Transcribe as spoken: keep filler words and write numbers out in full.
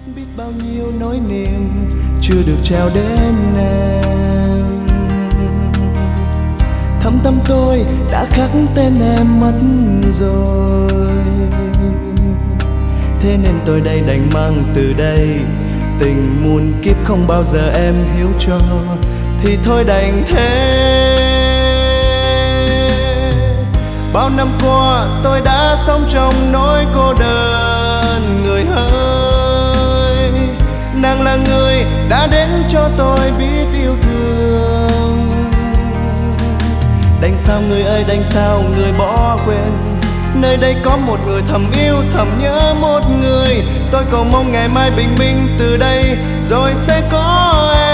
Biết bao nhiêu nỗi niềm chưa được trao đến em, thâm tâm tôi đã khắc tên em mất rồi. Thế nên tôi đây đành mang từ đây tình muôn kiếp không bao giờ em hiểu cho, thì thôi đành thế. Bao năm qua tôi đã sống trong nỗi cô đơn người ơi, nàng là người đã đến cho tôi biết yêu thương. Đành sao người ơi, đành sao người bỏ quên, nơi đây có một người thầm yêu thầm nhớ một người. Tôi cầu mong ngày mai bình minh từ đây rồi sẽ có em.